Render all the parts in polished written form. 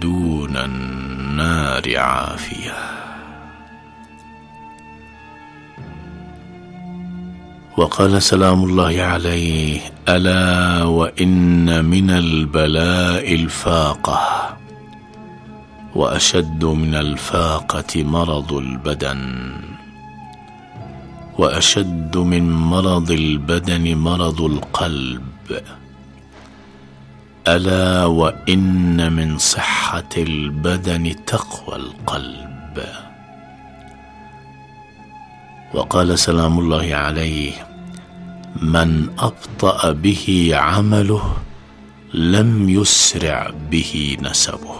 دون النار عافية. وقال سلام الله عليه: ألا وإن من البلاء الفاقة، وأشد من الفاقة مرض البدن، وأشد من مرض البدن مرض القلب. ألا وإن من صحة البدن تقوى القلب. وقال سلام الله عليه: من أبطأ به عمله لم يسرع به نسبه.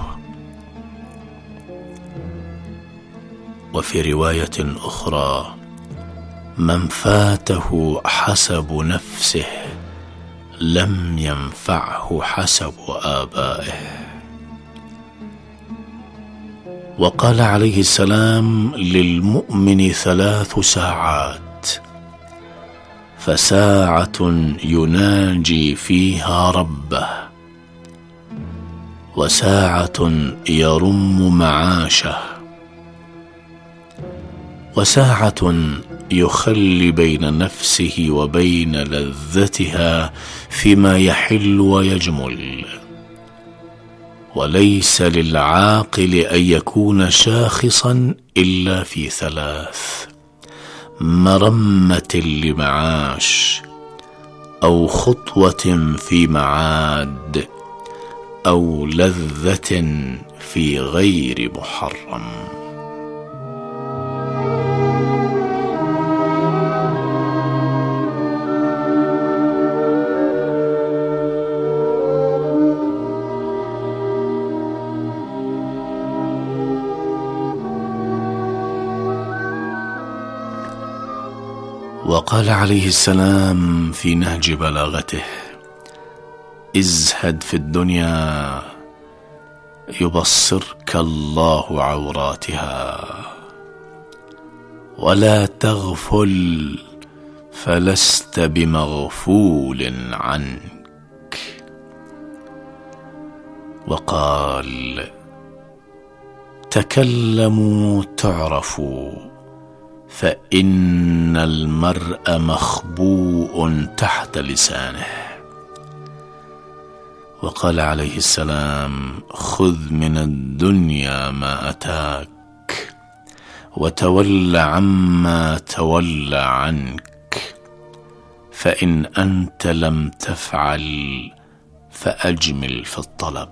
وفي رواية أخرى: من فاته حسب نفسه لم ينفعه حسب آبائه. وقال عليه السلام: للمؤمن 3 ساعات، فساعة يناجي فيها ربه، وساعة يرم معاشه، وساعة يخلي بين نفسه وبين لذتها فيما يحل ويجمل. وليس للعاقل أن يكون شاخصا إلا في 3: مرمة لمعاش، أو خطوة في معاد، أو لذة في غير محرم. وقال عليه السلام في نهج بلاغته: ازهد في الدنيا يبصرك الله عوراتها، ولا تغفل فلست بمغفول عنك. وقال: تكلموا تعرفوا، فإن المرء مخبوء تحت لسانه. وقال عليه السلام: خذ من الدنيا ما أتاك، وتول عما تولى عنك، فإن أنت لم تفعل فأجمل في الطلب.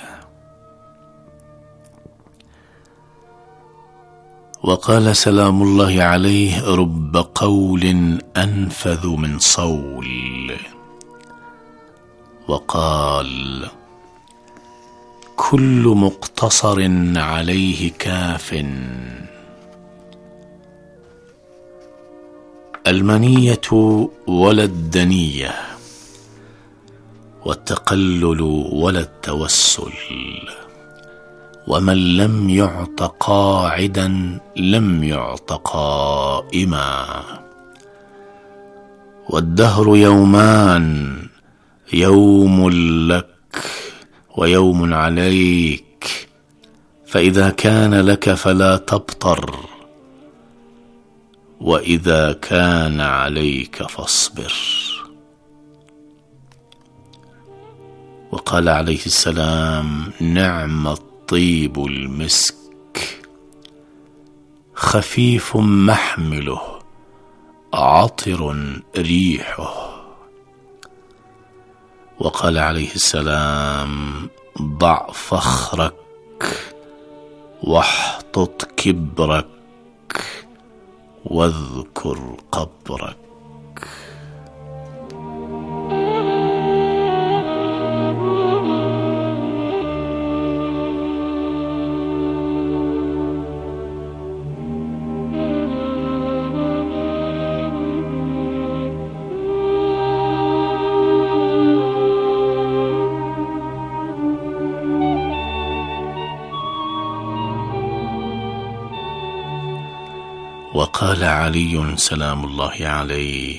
وقال سلام الله عليه: رب قول أنفذ من صول. وقال: كل مقتصر عليه كاف. المنية ولا الدنية، والتقلل ولا التوسل. ومن لم يعط قاعدا لم يعط قائما. والدهر يومان، يوم لك ويوم عليك، فإذا كان لك فلا تبطر، وإذا كان عليك فاصبر. وقال عليه السلام: نعم الطيب المسك، خفيف محمله، عطر ريحه. وقال عليه السلام: ضع فخرك واحطط كبرك واذكر قبرك. وقال علي سلام الله عليه: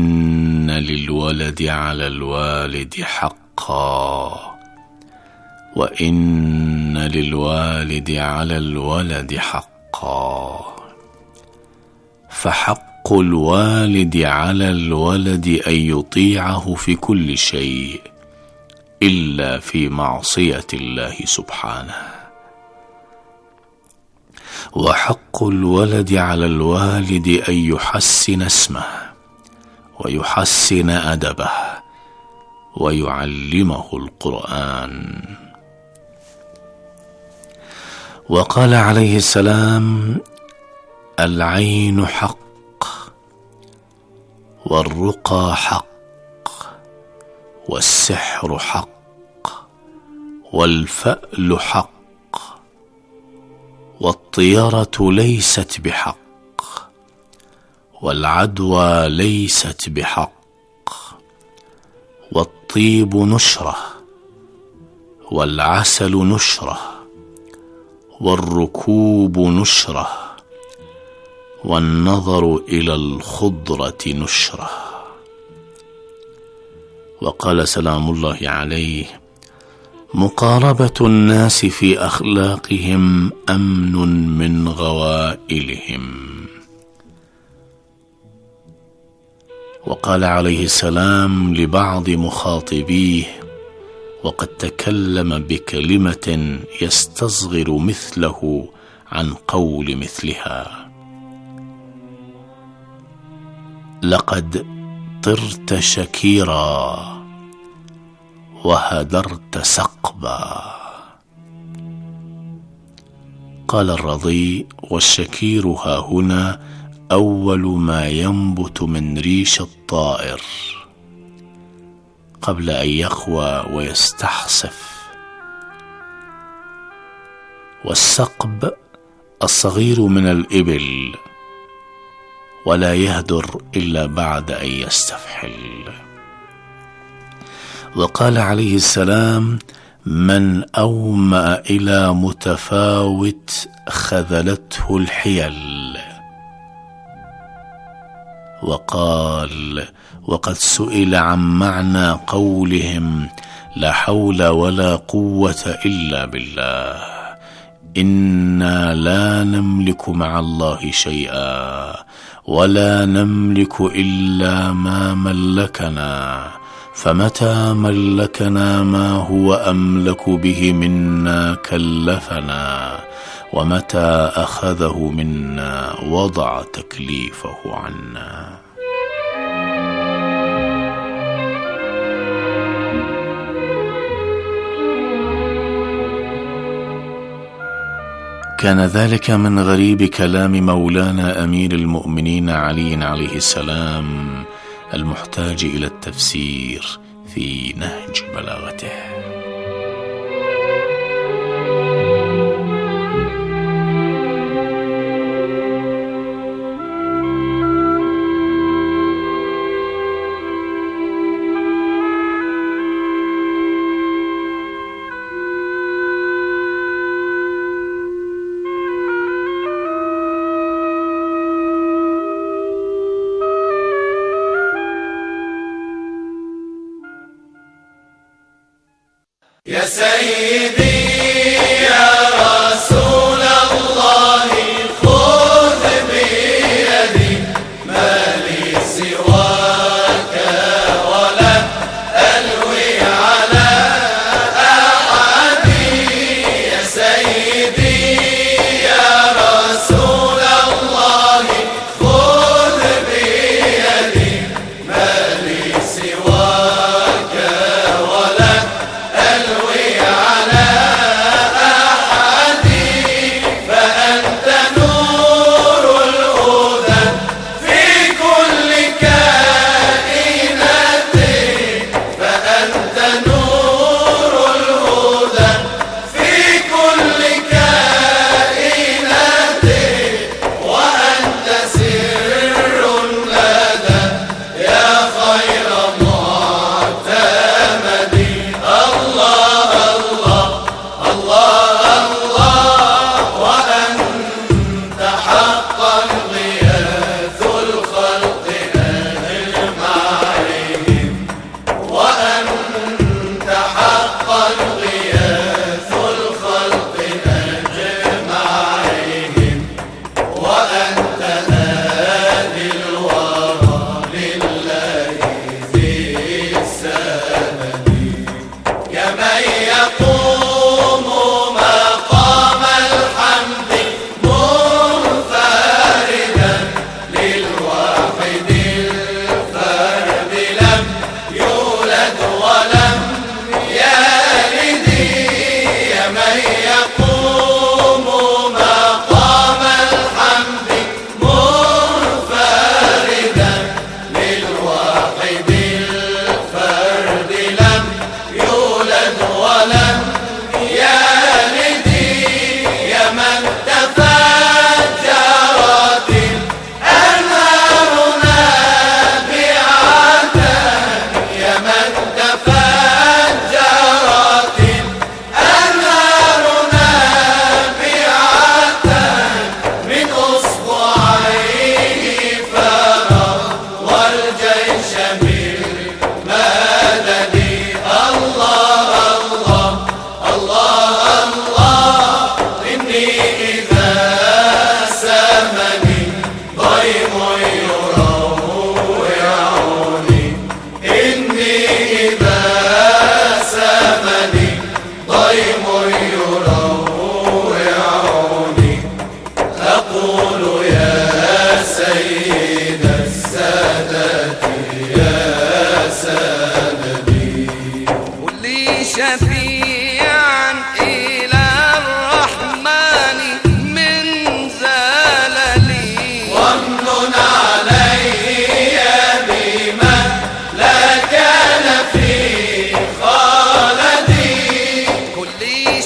إن للولد على الوالد حقا، وإن للوالد على الولد حقا، فحق الوالد على الولد أن يطيعه في كل شيء إلا في معصية الله سبحانه، وحق الولد على الوالد أن يحسن اسمه ويحسن أدبه ويعلمه القرآن. وقال عليه السلام: العين حق، والرقى حق، والسحر حق، والفأل حق، والطيرة ليست بحق، والعدوى ليست بحق، والطيب نشرة، والعسل نشرة، والركوب نشرة، والنظر إلى الخضرة نشرة. وقال سلام الله عليه: مقاربة الناس في أخلاقهم أمن من غوائلهم. وقال عليه السلام لبعض مخاطبيه وقد تكلم بكلمة يستصغر مثله عن قول مثلها: لقد طرت شكيرا وهدرت سقبا. قال الرضي: والشكير هاهنا أول ما ينبت من ريش الطائر قبل أن يقوى ويستحصف، والسقب الصغير من الإبل ولا يهدر إلا بعد أن يستفحل. وقال عليه السلام: من أومأ إلى متفاوت خذلته الحيل. وقال: وقد سئل عن معنى قولهم لا حول ولا قوة إلا بالله، إنا لا نملك مع الله شيئا ولا نملك إلا ما ملكنا، فمتى ملكنا ما هو أملك به منا كلفنا، ومتى أخذه منا وضع تكليفه عنا. كان ذلك من غريب كلام مولانا أمير المؤمنين علي عليه السلام المحتاج إلى التفسير في نهج بلاغته.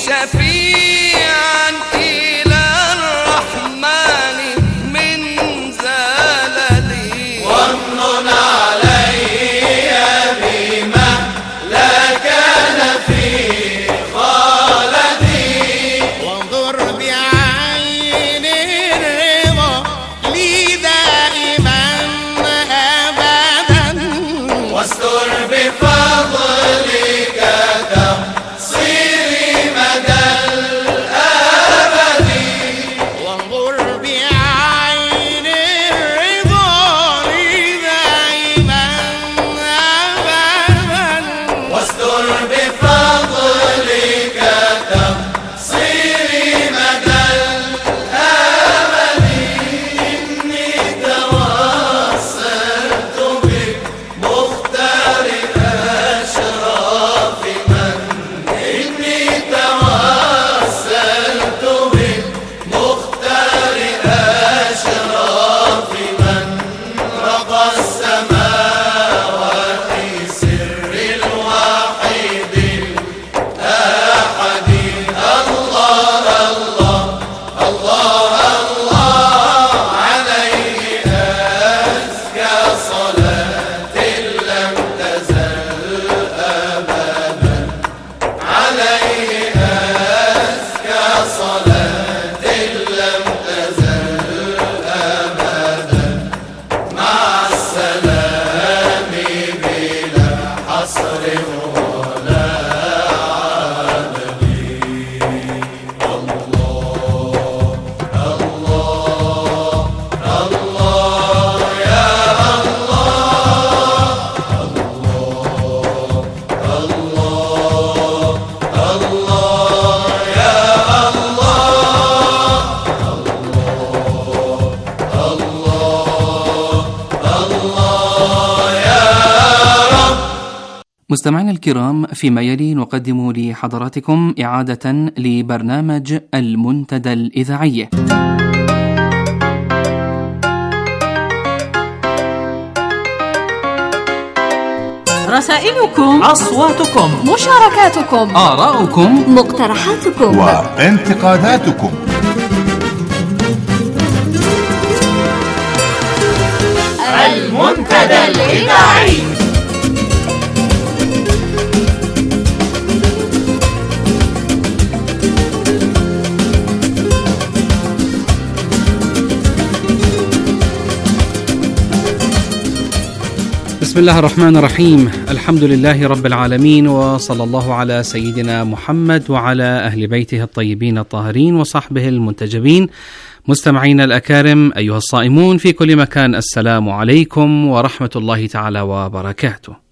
شفيعا إلى الرحمن من زللي وامنن علي بما لا كان في خالدي وانظر بعين الرضا لي دائما أبدا واستر بفضلك تقصيري مدى الأبد وانظر بعين الرضا لي دائما أبدا واستر بفضلك تقصيري مدى الأبد إني توسلت بمختار أشراف من إني توسلت بمختار أشراف من رقى السماوات سر الواحد الأحد الله الله الله الله عليه أزكى صلاة لم تزل أبدا عليه أزكى صلاة لم تزل أبدا مع السلام بلا حصر ولا عدد الله الله الله يا الله الله الله الله يا الله الله يا رب. مستمعينا الكرام، فيما يلي نقدم لحضراتكم إعادة لبرنامج المنتدى الإذاعي. رسائلكم، أصواتكم، مشاركاتكم، آراؤكم، مقترحاتكم وانتقاداتكم. المنتدى الإذاعي. بسم الله الرحمن الرحيم. الحمد لله رب العالمين، وصلى الله على سيدنا محمد وعلى أهل بيته الطيبين الطاهرين وصحبه المنتجبين. مستمعينا الأكارم أيها الصائمون في كل مكان، السلام عليكم ورحمة الله تعالى وبركاته.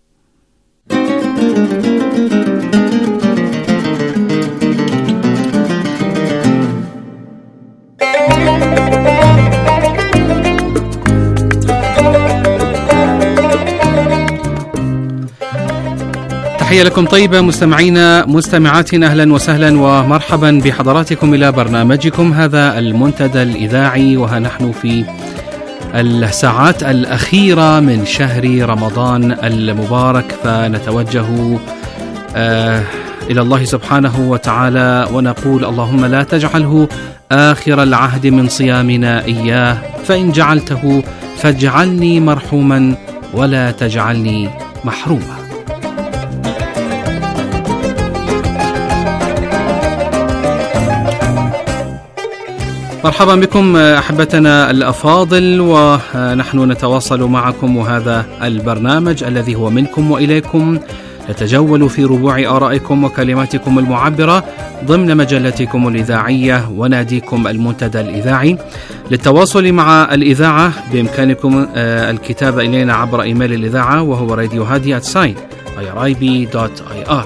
تحية لكم طيبة مستمعينا مستمعاتنا، أهلا وسهلا ومرحبا بحضراتكم إلى برنامجكم هذا المنتدى الإذاعي، وها نحن في الساعات الأخيرة من شهر رمضان المبارك، فنتوجه إلى الله سبحانه وتعالى ونقول اللهم لا تجعله آخر العهد من صيامنا إياه، فإن جعلته فاجعلني مرحوما ولا تجعلني محروما. مرحبا بكم أحبتنا الأفاضل، ونحن نتواصل معكم، وهذا البرنامج الذي هو منكم وإليكم، نتجول في ربوع آرائكم وكلماتكم المعبرة ضمن مجلتكم الإذاعية وناديكم المنتدى الإذاعي. للتواصل مع الإذاعة بإمكانكم الكتابة إلينا عبر إيميل الإذاعة، وهو radiohadi@irib.ir.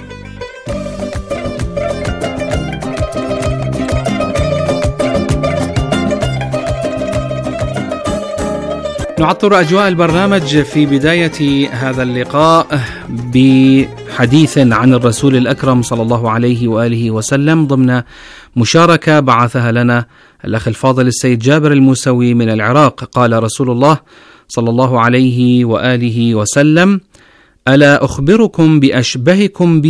نعطر أجواء البرنامج في بداية هذا اللقاء بحديث عن الرسول الأكرم صلى الله عليه وآله وسلم ضمن مشاركة بعثها لنا الأخ الفاضل السيد جابر الموسوي من العراق. قال رسول الله صلى الله عليه وآله وسلم: ألا أخبركم بأشبهكم بي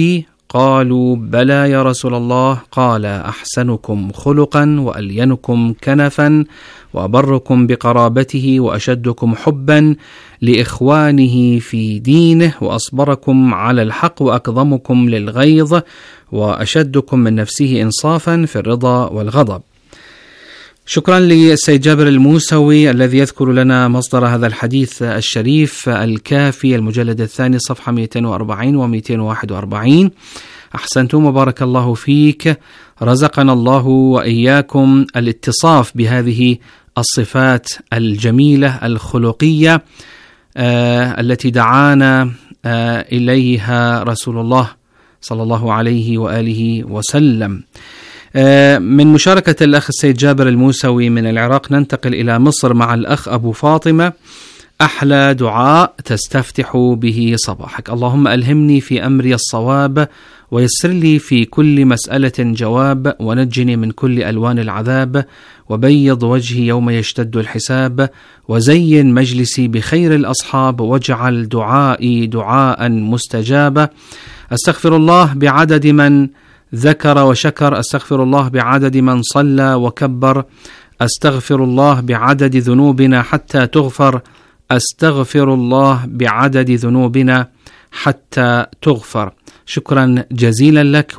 قالوا بلى يا رسول الله. قال أحسنكم خلقا وألينكم كنفا وأبركم بقرابته وأشدكم حبا لإخوانه في دينه وأصبركم على الحق وأكظمكم للغيظ وأشدكم من نفسه إنصافا في الرضا والغضب. شكرا للسيد جابر الموسوي الذي يذكر لنا مصدر هذا الحديث الشريف الكافي المجلد الثاني صفحة 240 و 241. أحسنتم وبارك الله فيك. رزقنا الله وإياكم الاتصاف بهذه الصفات الجميلة الخلقية التي دعانا إليها رسول الله صلى الله عليه وآله وسلم. من مشاركة الأخ السيد جابر الموسوي من العراق ننتقل إلى مصر مع الأخ أبو فاطمة. أحلى دعاء تستفتح به صباحك: اللهم ألهمني في أمري الصواب ويسر لي في كل مسألة جواب ونجني من كل ألوان العذاب وبيض وجهي يوم يشتد الحساب وزين مجلسي بخير الأصحاب واجعل دعائي دعاء مستجابا. أستغفر الله بعدد من ذكر وشكر، أستغفر الله بعدد من صلى وكبر، أستغفر الله بعدد ذنوبنا حتى تغفر، أستغفر الله بعدد ذنوبنا حتى تغفر. شكرا جزيلا لك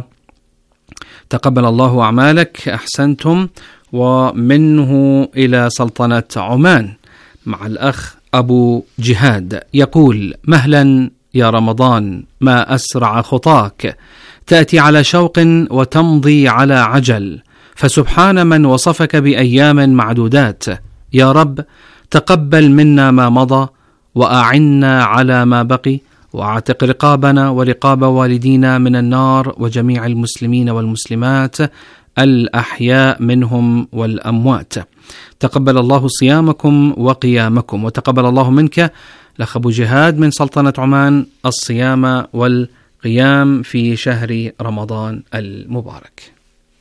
وتقبل الله أعمالك. أحسنتم. ومنه إلى سلطنة عمان مع الأخ أبو جهاد يقول: مهلا يا رمضان، ما أسرع خطاك، تأتي على شوق وتمضي على عجل، فسبحان من وصفك بأيام معدودات. يا رب تقبل منا ما مضى وأعنا على ما بقي، واعتق رقابنا ورقاب والدينا من النار وجميع المسلمين والمسلمات الأحياء منهم والأموات. تقبل الله صيامكم وقيامكم، وتقبل الله منك الأخ أبو جهاد من سلطنة عمان الصيام والقيام في شهر رمضان المبارك.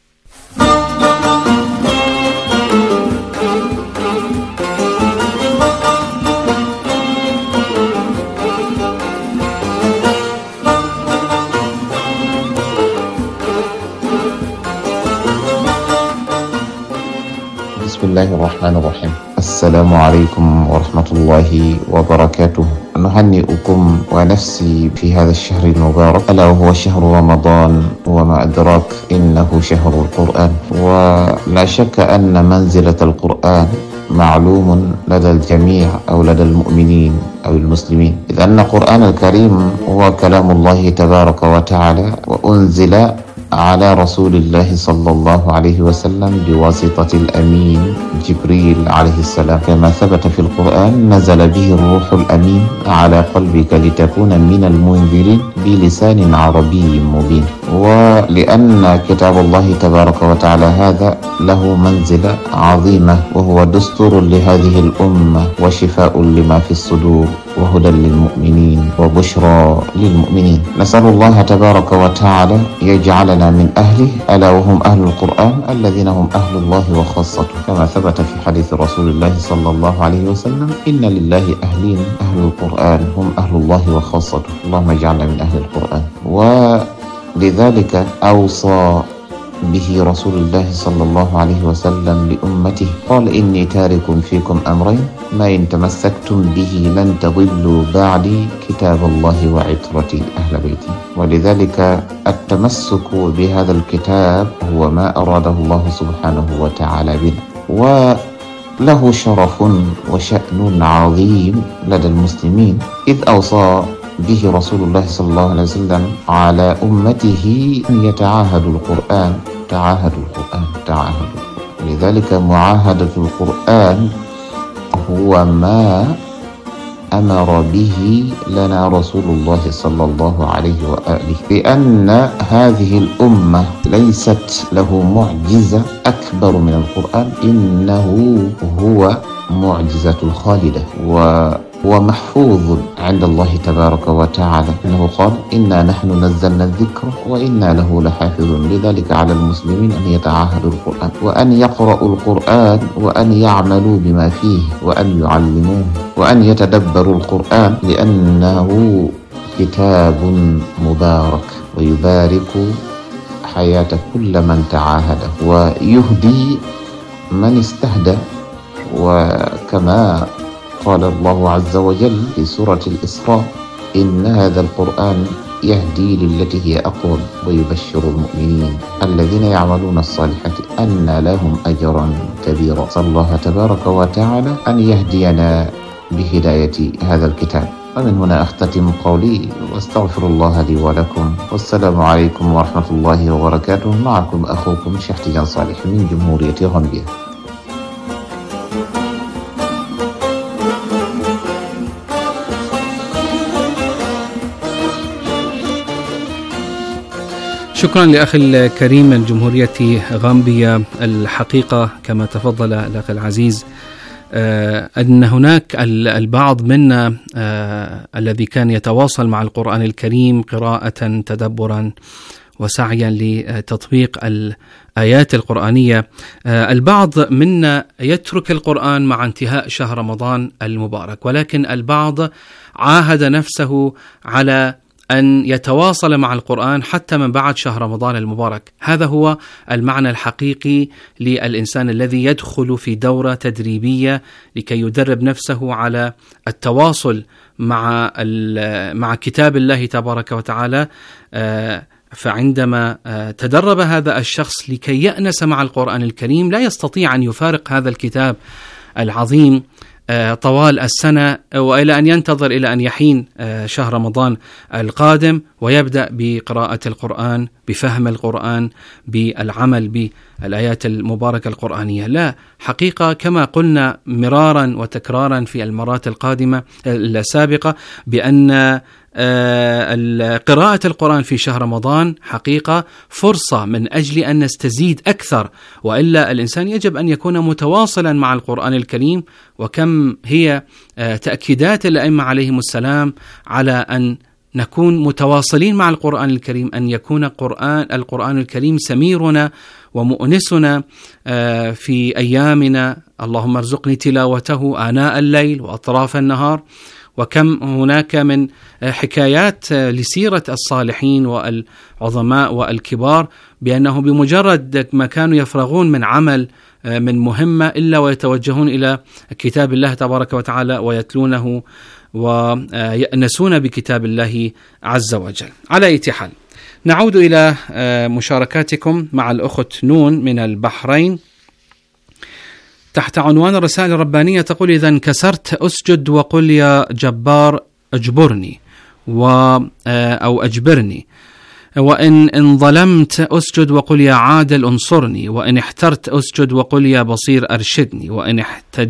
بسم الله الرحمن الرحيم. السلام عليكم ورحمة الله وبركاته. نهنئكم ونفسي في هذا الشهر المبارك، ألا وهو شهر رمضان، وما أدراك إنه شهر القرآن. ولا شك أن منزلة القرآن معلوم لدى الجميع أو لدى المؤمنين أو المسلمين، إذ أن القرآن الكريم هو كلام الله تبارك وتعالى، وأنزل على رسول الله صلى الله عليه وسلم بواسطة الأمين جبريل عليه السلام، كما ثبت في القرآن: نزل به الروح الأمين على قلبك لتكون من المنذرين بلسان عربي مبين. ولأن كتاب الله تبارك وتعالى هذا له منزلة عظيمة، وهو دستور لهذه الأمة وشفاء لما في الصدور وهدى للمؤمنين وبشرى للمؤمنين. نسأل الله تبارك وتعالى يجعلنا من أهله، ألا وهم أهل القرآن الذين هم أهل الله وخاصته، كما ثبت في حديث رسول الله صلى الله عليه وسلم: إن لله أهلين، أهل القرآن هم أهل الله وخاصته. اللهم اجعلنا من أهل القرآن. ولذلك أوصى به رسول الله صلى الله عليه وسلم لأمته، قال: إني تارك فيكم أمرين ما إن تمسكتم به لن تضلوا بعدي، كتاب الله وعترتي أهل بيتي. ولذلك التمسك بهذا الكتاب هو ما أراده الله سبحانه وتعالى بنا، وله شرف وشأن عظيم لدى المسلمين، إذ أوصى به رسول الله صلى الله عليه وسلم على أمته أن يتعاهدوا القرآن. تعاهدوا القرآن، تعاهدوا. لذلك معاهدة القرآن هو ما أمر به لنا رسول الله صلى الله عليه وآله، لأن هذه الأمة ليست له معجزة أكبر من القرآن، إنه هو معجزة الخالدة ومحفوظ عند الله تبارك وتعالى، إنه قال: إنا نحن نزلنا الذكر وإنا له لحافظون. لذلك على المسلمين أن يتعاهدوا القرآن، وأن يقرأوا القرآن، وأن يعملوا بما فيه، وأن يعلموه، وأن يتدبروا القرآن، لأنه كتاب مبارك. ويبارك حياة كل من تعاهده ويهدي من استهدى. وكما قال الله عز وجل في سورة الإسراء: إن هذا القرآن يهدي للتي هي أقوم ويبشر المؤمنين الذين يعملون الصالحات أن لهم أجرا كبيرا. صلى الله تبارك وتعالى أن يهدينا بهداية هذا الكتاب. ومن هنا أختتم قولي واستغفر الله لي ولكم، والسلام عليكم ورحمة الله وبركاته. معكم أخوكم شيخ تيجان صالح من جمهورية غامبيا. شكرا لأخي الكريم من جمهورية غامبيا. الحقيقة كما تفضل الأخ العزيز أن هناك البعض منا الذي كان يتواصل مع القرآن الكريم قراءة تدبرا وسعيا لتطبيق الآيات القرآنية. البعض منا يترك القرآن مع انتهاء شهر رمضان المبارك، ولكن البعض عاهد نفسه على أن يتواصل مع القرآن حتى من بعد شهر رمضان المبارك. هذا هو المعنى الحقيقي للإنسان الذي يدخل في دورة تدريبية لكي يدرب نفسه على التواصل مع كتاب الله تبارك وتعالى. فعندما تدرب هذا الشخص لكي يأنس مع القرآن الكريم لا يستطيع أن يفارق هذا الكتاب العظيم طوال السنة، وإلى أن ينتظر إلى أن يحين شهر رمضان القادم ويبدأ بقراءة القرآن، بفهم القرآن، بالعمل بالآيات المباركة القرآنية. لا، حقيقة كما قلنا مرارا وتكرارا في المرات السابقة بأن قراءة القرآن في شهر رمضان حقيقة فرصة من أجل أن نستزيد أكثر، وإلا الإنسان يجب أن يكون متواصلا مع القرآن الكريم. وكم هي تأكيدات الأئمة عليهم السلام على أن نكون متواصلين مع القرآن الكريم، أن يكون القرآن الكريم سميرنا ومؤنسنا في أيامنا. اللهم ارزقني تلاوته آناء الليل وأطراف النهار. وكم هناك من حكايات لسيرة الصالحين والعظماء والكبار بأنه بمجرد ما كانوا يفرغون من عمل من مهمة إلا ويتوجهون إلى كتاب الله تبارك وتعالى ويتلونه ويأنسون بكتاب الله عز وجل. على أي حال، نعود إلى مشاركاتكم مع الأخت نون من البحرين تحت عنوان الرسائل الربانية. تقول: إذا انكسرت أسجد وقل يا جبار أجبرني أو أجبرني، وإن ظلمت أسجد وقل يا عادل انصرني، وإن احترت أسجد وقل يا بصير أرشدني، وإن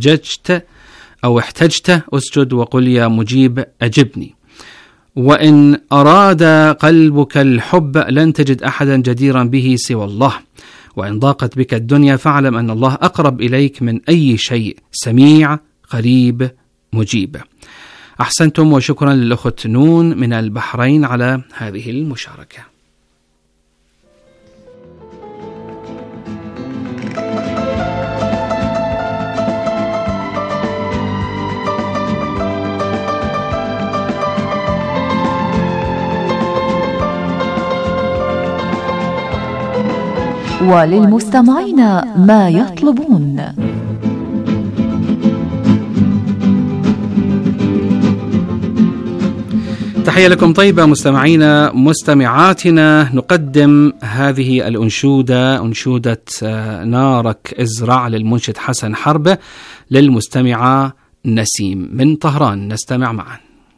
احتجت أسجد وقل يا مجيب أجبني، وإن أراد قلبك الحب لن تجد أحدا جديرا به سوى الله، وإن ضاقت بك الدنيا فاعلم أن الله أقرب إليك من أي شيء، سميع قريب مجيب. أحسنتم، وشكرا للأخت نون من البحرين على هذه المشاركة. وللمستمعين ما يطلبون. تحية لكم طيبة مستمعينا مستمعاتنا. نقدم هذه الأنشودة، أنشودة نارك ازرع للمنشد حسن حربة للمستمعة نسيم من طهران. نستمع معا.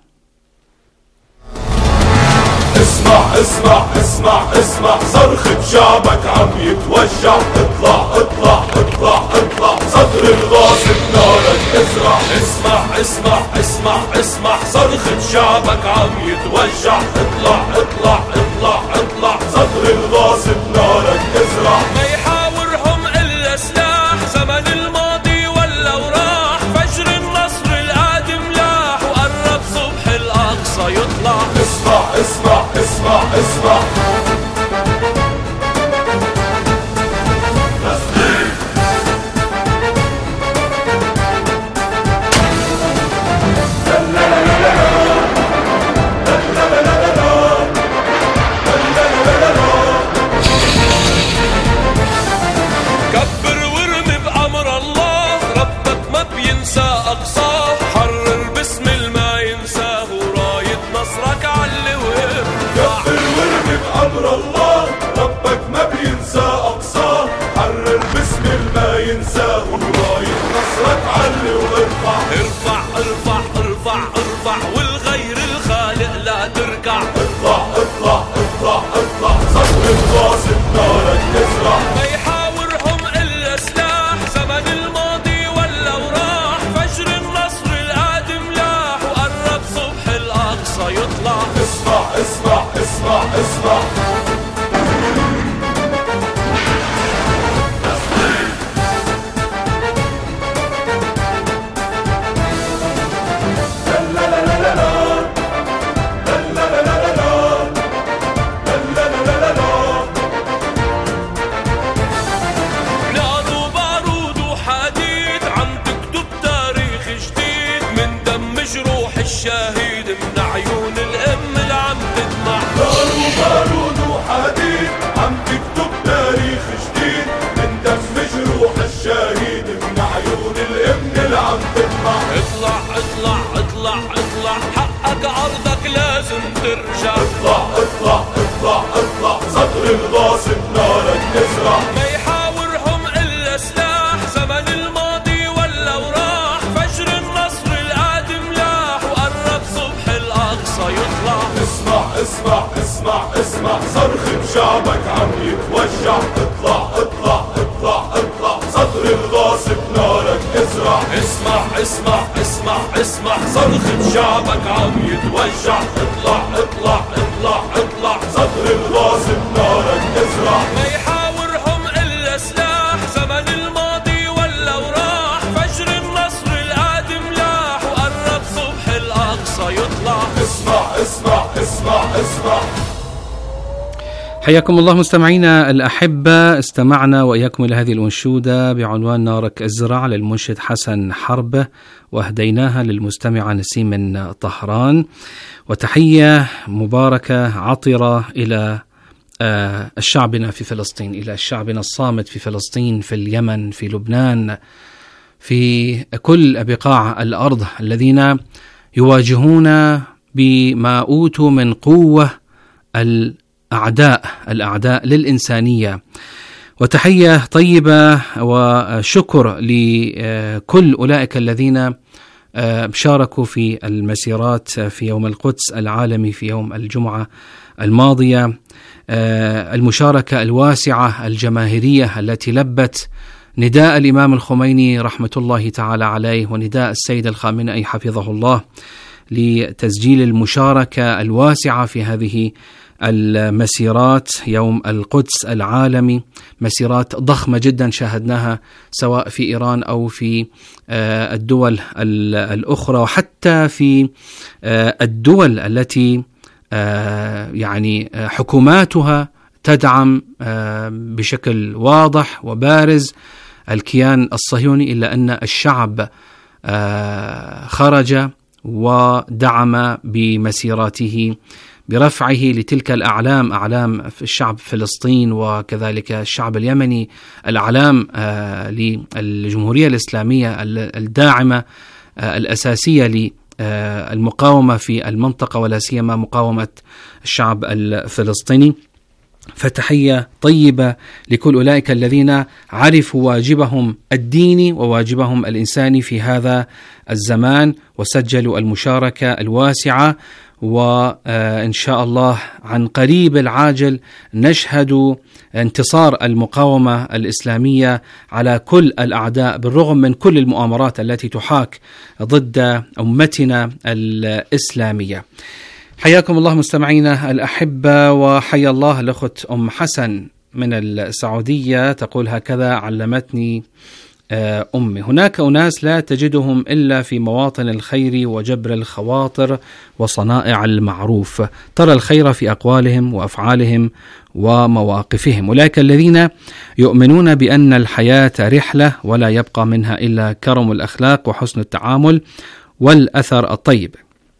اسمع اسمع اسمع اسمع صرخة شعبك عم يتوجع، اطلع اطلع اطلع اطلع صدر الغاصب نارك ازرع. اسمع اسمع اسمع اسمع صرخة شعبك عم يتوجع، اطلع اطلع اطلع اطلع صدر الغاصب نارك ازرع. ما يحاورهم الا سلاح، زمن الماضي ولا وراح، فجر النصر القادم لاح، وقرب صبح الاقصى يطلع. اسمع اسمع اسمع اسمع الشهيد من عيون الأم اللي عم تدمع. بارود وحديد عم تكتب تاريخ جديد من دم جروح الشهيد من عيون الأم اللي عم تدمع. اطلع اطلع اطلع اطلع حقك عرضك لازم ترجع. اطلع اطلع اطلع اطلع صدر الغاصب نارك ازرع. ما يحاورهم إلا سلاح زمن الماضي ولا وراح. فجر النصر القادم لاح وقرب صبح الأقصى يطلع. اسمع اسمع اسمع اسمع صرخ شعبك عم يتوجع. اطلع اطلع اطلع اطلع صدر الغاصب نارك ازرع. اسمع اسمع اسمع اسمع صرخ شعبك عم يتوجع. اطلع اطلع اطلع اطلع صدر الغاصب نارك ازرع. ما يحاورهم إلا سلاح زمن الماضي ولا وراح. فجر النصر القادم لاح وقرب صبح الأقصى يطلع. اسمع اسمع اسمع اسمع. حياكم الله مستمعينا الأحبة، استمعنا وإياكم إلى هذه الأنشودة بعنوان نارك ازرع للمنشد حسن حربة، وأهديناها للمستمعة نسيم من طهران. وتحية مباركة عطرة إلى شعبنا في فلسطين، إلى شعبنا الصامت في فلسطين، في اليمن، في لبنان، في كل بقاع الأرض الذين يواجهون بما أوتوا من قوة الأعداء للإنسانية. وتحية طيبة وشكر لكل أولئك الذين شاركوا في المسيرات في يوم القدس العالمي في يوم الجمعة الماضية، المشاركة الواسعة الجماهيرية التي لبت نداء الإمام الخميني رحمة الله تعالى عليه ونداء السيد الخامنئي حفظه الله لتسجيل المشاركة الواسعة في هذه المسيرات يوم القدس العالمي. مسيرات ضخمة جدا شاهدناها سواء في إيران أو في الدول الأخرى، وحتى في الدول التي يعني حكوماتها تدعم بشكل واضح وبارز الكيان الصهيوني، إلا أن الشعب خرج ودعم بمسيراته برفعه لتلك الأعلام، أعلام الشعب فلسطين وكذلك الشعب اليمني، الأعلام للجمهورية الإسلامية الداعمة الأساسية للمقاومة في المنطقة ولا سيما مقاومة الشعب الفلسطيني. فتحية طيبة لكل أولئك الذين عرفوا واجبهم الديني وواجبهم الإنساني في هذا الزمان وسجلوا المشاركة الواسعة. وإن شاء الله عن قريب العاجل نشهد انتصار المقاومة الإسلامية على كل الأعداء بالرغم من كل المؤامرات التي تحاك ضد أمتنا الإسلامية. حياكم الله مستمعينا الأحبة، وحيا الله الأخت أم حسن من السعودية، تقول هكذا: علمتني أمي هناك أناس لا تجدهم إلا في مواطن الخير وجبر الخواطر وصنائع المعروف، ترى الخير في أقوالهم وأفعالهم ومواقفهم، أولئك الذين يؤمنون بأن الحياة رحلة ولا يبقى منها إلا كرم الأخلاق وحسن التعامل والأثر الطيب.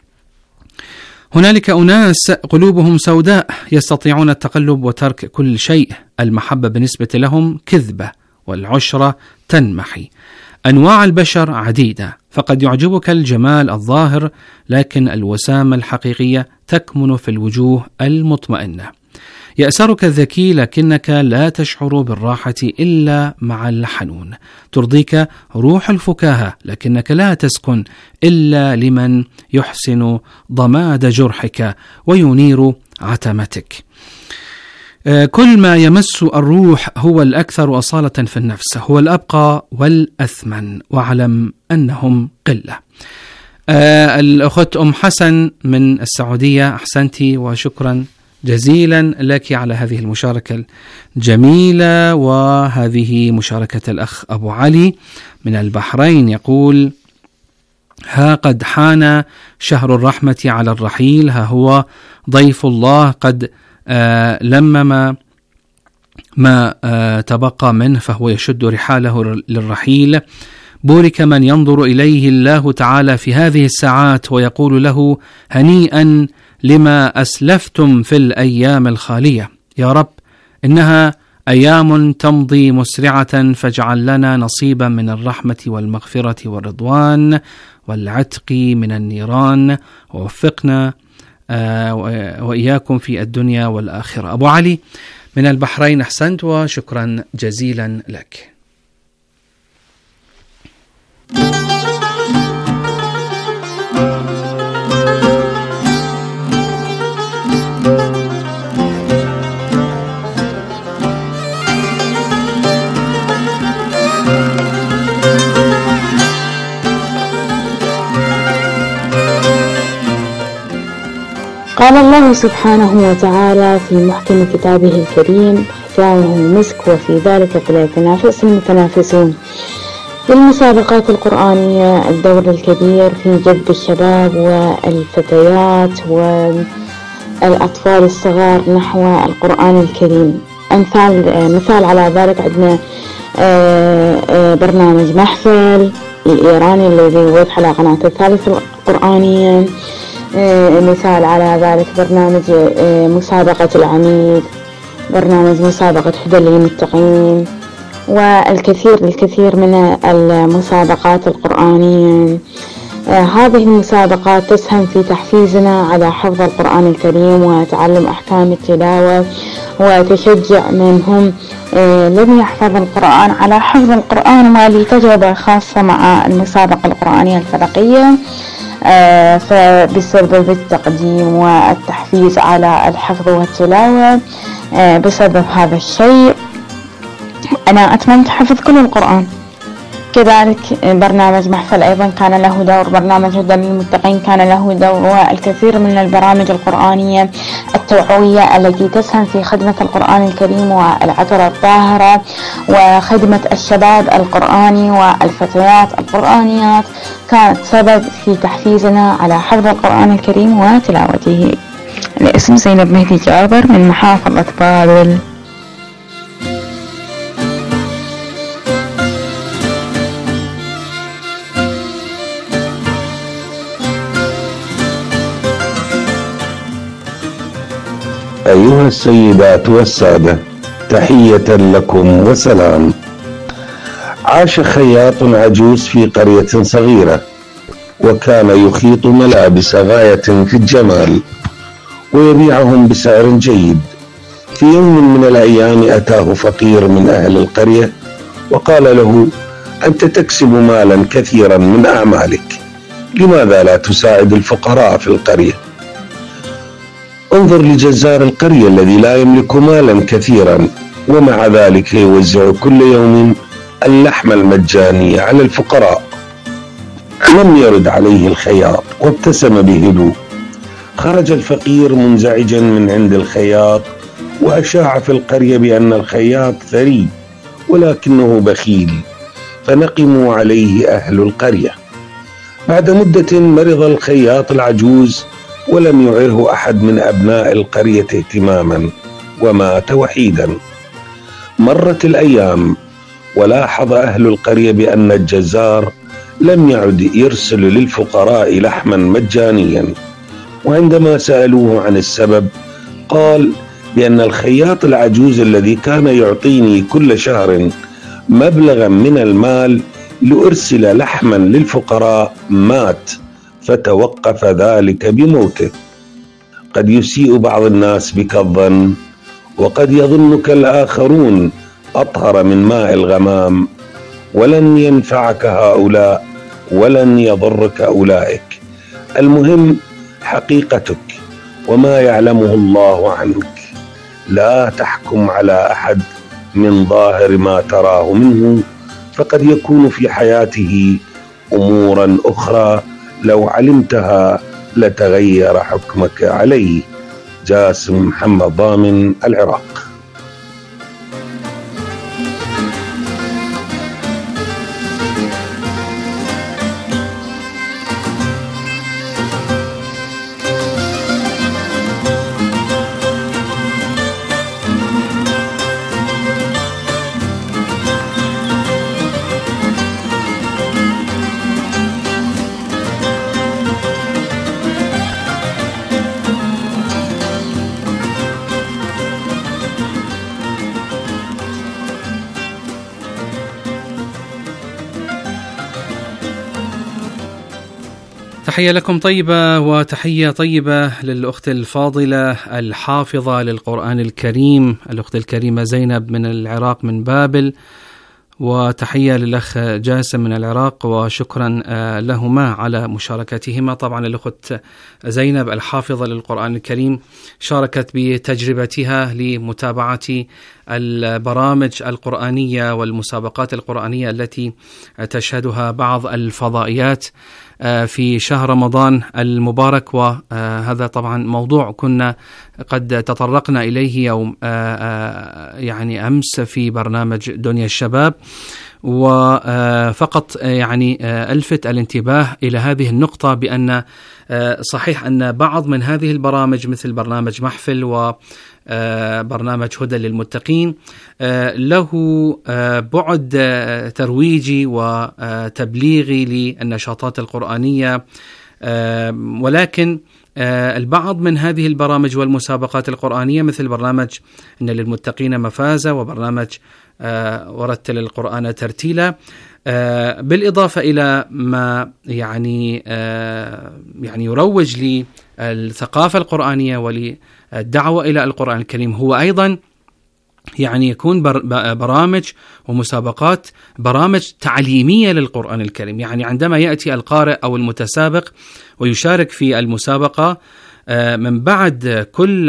هنالك أناس قلوبهم سوداء يستطيعون التقلب وترك كل شيء، المحبة بالنسبة لهم كذبة والعشرة تنمحي. أنواع البشر عديدة، فقد يعجبك الجمال الظاهر لكن الوسامة الحقيقية تكمن في الوجوه المطمئنة. يأسرك الذكي لكنك لا تشعر بالراحة إلا مع الحنون. ترضيك روح الفكاهة لكنك لا تسكن إلا لمن يحسن ضماد جرحك وينير عتمتك. كل ما يمس الروح هو الأكثر أصالة في النفس، هو الأبقى والأثمن، واعلم أنهم قلة. الأخت أم حسن من السعودية، أحسنتي وشكرا جزيلا لك على هذه المشاركة الجميلة. وهذه مشاركة الأخ أبو علي من البحرين، يقول: ها قد حان شهر الرحمة على الرحيل، ها هو ضيف الله قد لمم ما تبقى منه، فهو يشد رحاله للرحيل بورك من ينظر إليه الله تعالى في هذه الساعات ويقول له: هنيئا لما أسلفتم في الأيام الخالية. يا رب، إنها أيام تمضي مسرعة، فاجعل لنا نصيبا من الرحمة والمغفرة والرضوان والعتق من النيران، ووفقنا وإياكم في الدنيا والآخرة. أبو علي من البحرين، أحسنت وشكرا جزيلا لك. قال الله سبحانه وتعالى في محكم كتابه الكريم: ختامه مسك وفي ذلك فليتنافس المتنافسون. للمسابقات القرآنية الدور الكبير في جذب الشباب والفتيات والأطفال الصغار نحو القرآن الكريم. مثال على ذلك عندنا برنامج محفل الإيراني الذي يبث على قناة الثالثة القرآنية. مثال على ذلك برنامج مسابقة العميد، برنامج مسابقة هدى للمتقين، والكثير من المسابقات القرآنية. هذه المسابقات تسهم في تحفيزنا على حفظ القرآن الكريم وتعلم أحكام التلاوة، وتشجع من هم لم يحفظ القرآن على حفظ القرآن، ولي تجربة خاصة مع المسابقة القرآنية الفلقية فبسبب التقديم والتحفيز على الحفظ والتلاوة. بسبب هذا الشيء أنا أتممت حفظ كل القرآن. كذلك برنامج محفل أيضا كان له دور، برنامج هدى للمتقين كان له دور، والكثير من البرامج القرآنية التوعوية التي تسهم في خدمة القرآن الكريم والعطرة الطاهرة وخدمة الشباب القرآني والفتيات القرآنيات كانت سبب في تحفيزنا على حفظ القرآن الكريم وتلاوته. الاسم زينب مهدي جابر من محافظة بابل. أيها السيدات والسادة، تحية لكم وسلام. عاش خياط عجوز في قرية صغيرة، وكان يخيط ملابس غاية في الجمال ويبيعهم بسعر جيد. في يوم من الأيام أتاه فقير من أهل القرية وقال له: أنت تكسب مالا كثيرا من أعمالك، لماذا لا تساعد الفقراء في القرية؟ انظر لجزار القرية الذي لا يملك مالا كثيرا، ومع ذلك يوزع كل يوم اللحم المجاني على الفقراء. لم يرد عليه الخياط وابتسم بهدوء. خرج الفقير منزعجا من عند الخياط وأشاع في القرية بأن الخياط ثري ولكنه بخيل، فنقموا عليه أهل القرية. بعد مدة مرض الخياط العجوز ولم يعره أحد من أبناء القرية اهتماما، ومات وحيدا. مرت الأيام ولاحظ أهل القرية بأن الجزار لم يعد يرسل للفقراء لحما مجانيا، وعندما سألوه عن السبب قال بأن الخياط العجوز الذي كان يعطيني كل شهر مبلغا من المال لأرسل لحما للفقراء مات، فتوقف ذلك بموته. قد يسيء بعض الناس بك الظن، وقد يظنك الآخرون أطهر من ماء الغمام، ولن ينفعك هؤلاء ولن يضرك أولئك. المهم حقيقتك وما يعلمه الله عنك. لا تحكم على أحد من ظاهر ما تراه منه، فقد يكون في حياته أمورا أخرى لو علمتها لتغير حكمك عليه. جاسم محمد ضامن، العراق. تحية لكم طيبة، وتحية طيبة للأخت الفاضلة الحافظة للقرآن الكريم، الأخت الكريمة زينب من العراق من بابل، وتحية للأخ جاسم من العراق، وشكرا لهما على مشاركتهما. طبعا الأخت زينب الحافظة للقرآن الكريم شاركت بتجربتها لمتابعة البرامج القرآنية والمسابقات القرآنية التي تشهدها بعض الفضائيات في شهر رمضان المبارك، وهذا طبعا موضوع كنا قد تطرقنا إليه يوم يعني أمس في برنامج دنيا الشباب، وفقط يعني ألفت الانتباه إلى هذه النقطة بأن صحيح أن بعض من هذه البرامج مثل برنامج محفل وبرنامج هدى للمتقين له بعد ترويجي وتبليغي للنشاطات القرآنية، ولكن البعض من هذه البرامج والمسابقات القرآنية مثل برنامج إن للمتقين مفازة وبرنامج ورتل القرآن ترتيلا، بالإضافة إلى ما يعني يروج للثقافة القرآنية وللدعوة إلى القرآن الكريم، هو أيضا يعني يكون برامج ومسابقات برامج تعليمية للقرآن الكريم. يعني عندما يأتي القارئ أو المتسابق ويشارك في المسابقة، من بعد كل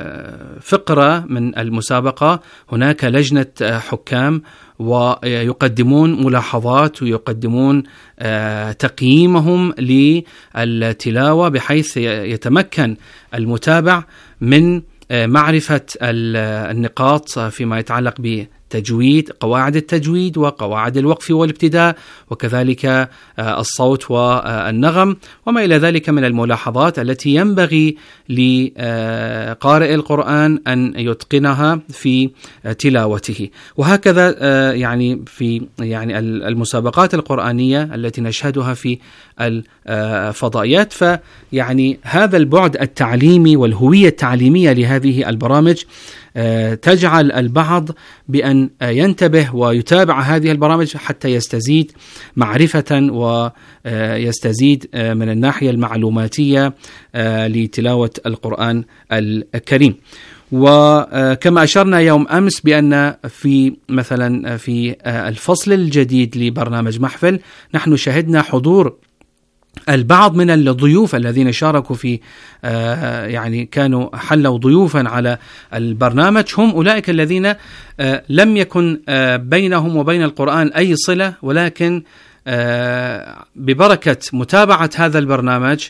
فقرة من المسابقة هناك لجنة حكام ويقدمون ملاحظات ويقدمون تقييمهم للتلاوة بحيث يتمكن المتابع من معرفة النقاط فيما يتعلق بتجويد، قواعد التجويد وقواعد الوقف والابتداء، وكذلك الصوت والنغم وما إلى ذلك من الملاحظات التي ينبغي لقارئ القرآن أن يتقنها في تلاوته. وهكذا يعني في يعني المسابقات القرآنية التي نشهدها في الفضائيات، فيعني هذا البعد التعليمي والهوية التعليمية لهذه البرامج تجعل البعض بأن ينتبه ويتابع هذه البرامج حتى يستزيد معرفة ويستزيد من الناحية المعلوماتية لتلاوة القرآن الكريم. وكما أشرنا يوم أمس بأن في مثلا في الفصل الجديد لبرنامج محفل نحن شهدنا حضور البعض من الضيوف الذين شاركوا في يعني كانوا حلوا ضيوفا على البرنامج، هم أولئك الذين لم يكن بينهم وبين القرآن أي صلة، ولكن ببركة متابعة هذا البرنامج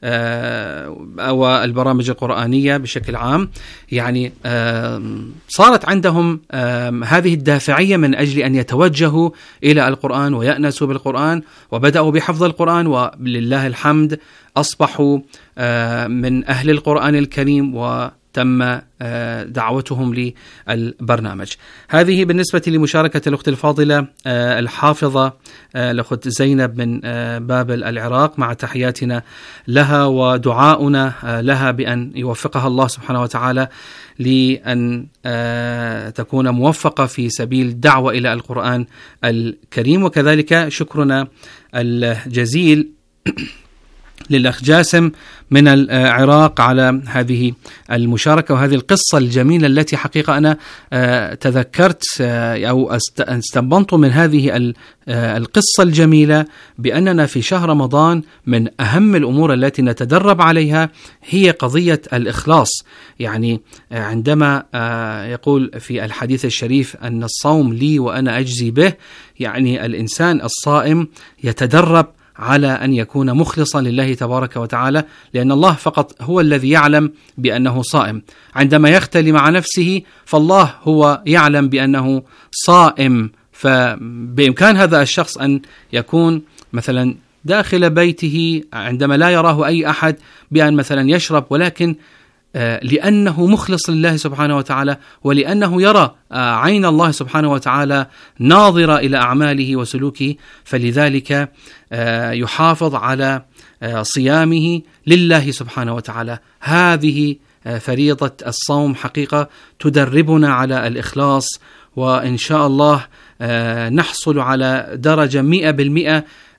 والبرامج القرآنية بشكل عام يعني صارت عندهم هذه الدافعية من أجل أن يتوجهوا إلى القرآن ويأنسوا بالقرآن، وبدأوا بحفظ القرآن، ولله الحمد أصبحوا من أهل القرآن الكريم وتم دعوتهم للبرنامج. هذه بالنسبة لمشاركة الأخت الفاضلة الحافظة الأخت زينب من بابل العراق، مع تحياتنا لها ودعاؤنا لها بأن يوفقها الله سبحانه وتعالى لأن تكون موفقة في سبيل الدعوة إلى القرآن الكريم. وكذلك شكرنا الجزيل للأخ جاسم من العراق على هذه المشاركة وهذه القصة الجميلة التي حقيقة أنا تذكرت أو استنبطت من هذه القصة الجميلة بأننا في شهر رمضان من أهم الأمور التي نتدرب عليها هي قضية الإخلاص. يعني عندما يقول في الحديث الشريف أن الصوم لي وأنا أجزي به، يعني الإنسان الصائم يتدرب على أن يكون مخلصا لله تبارك وتعالى، لأن الله فقط هو الذي يعلم بأنه صائم. عندما يختلي مع نفسه فالله هو يعلم بأنه صائم، فبإمكان هذا الشخص أن يكون مثلا داخل بيته عندما لا يراه أي أحد بأن مثلا يشرب، ولكن لأنه مخلص لله سبحانه وتعالى ولأنه يرى عين الله سبحانه وتعالى ناظرة إلى أعماله وسلوكه، فلذلك يحافظ على صيامه لله سبحانه وتعالى. هذه فريضة الصوم حقيقة تدربنا على الإخلاص، وإن شاء الله نحصل على درجة 100%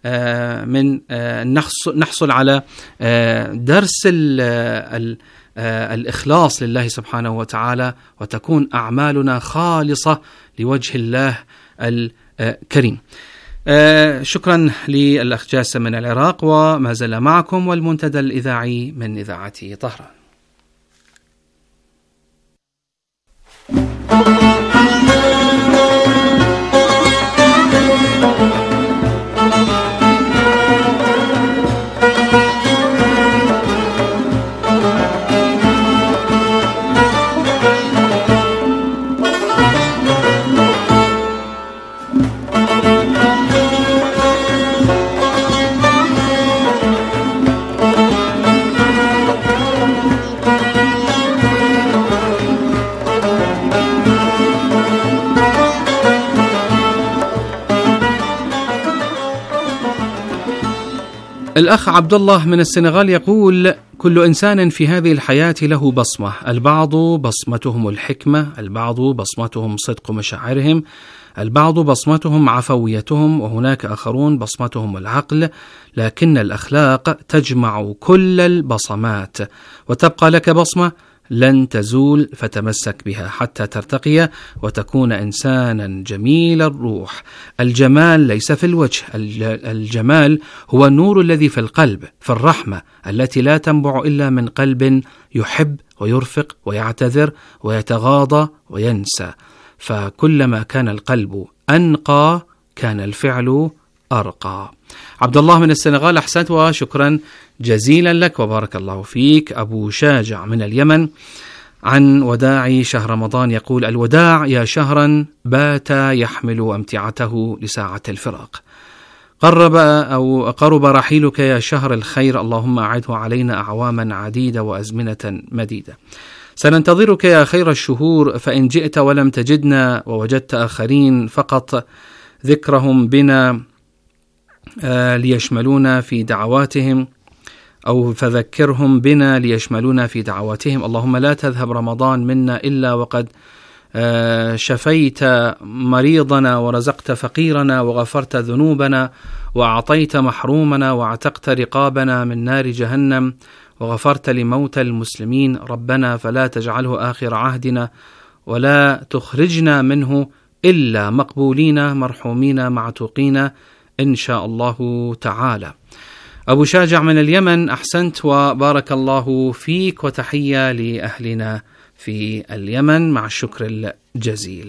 من نحصل على درس الإخلاص لله سبحانه وتعالى، وتكون أعمالنا خالصة لوجه الله الكريم. شكرا للأخ جاسم من العراق، وما زال معكم والمنتدى الإذاعي من إذاعة طهران. الأخ عبد الله من السنغال يقول: كل إنسان في هذه الحياة له بصمة، البعض بصمتهم الحكمة، البعض بصمتهم صدق مشاعرهم، البعض بصمتهم عفويتهم، وهناك آخرون بصمتهم العقل، لكن الأخلاق تجمع كل البصمات، وتبقى لك بصمة لن تزول، فتمسك بها حتى ترتقي وتكون إنسانا جميل الروح. الجمال ليس في الوجه، الجمال هو النور الذي في القلب، في الرحمة التي لا تنبع إلا من قلب يحب ويرفق ويعتذر ويتغاضى وينسى، فكلما كان القلب أنقى كان الفعل أرقى. عبد الله من السنغال، أحسنت وشكرا جزيلا لك وبارك الله فيك. أبو شاجع من اليمن عن وداع شهر رمضان يقول: الوداع يا شهرا بات يحمل أمتعته لساعة الفراق، قرب رحيلك يا شهر الخير، اللهم أعده علينا أعواما عديدة وأزمنة مديدة. سننتظرك يا خير الشهور، فإن جئت ولم تجدنا ووجدت آخرين فقط ذكرهم بنا ليشملونا في دعواتهم، أو فذكرهم بنا ليشملونا في دعواتهم. اللهم لا تذهب رمضان منا إلا وقد شفيت مريضنا ورزقت فقيرنا وغفرت ذنوبنا وأعطيت محرومنا واعتقت رقابنا من نار جهنم وغفرت لموتى المسلمين. ربنا فلا تجعله آخر عهدنا ولا تخرجنا منه إلا مقبولين مرحومين معتوقين إن شاء الله تعالى. أبو شاجع من اليمن، أحسنت وبارك الله فيك، وتحية لأهلنا في اليمن مع الشكر الجزيل.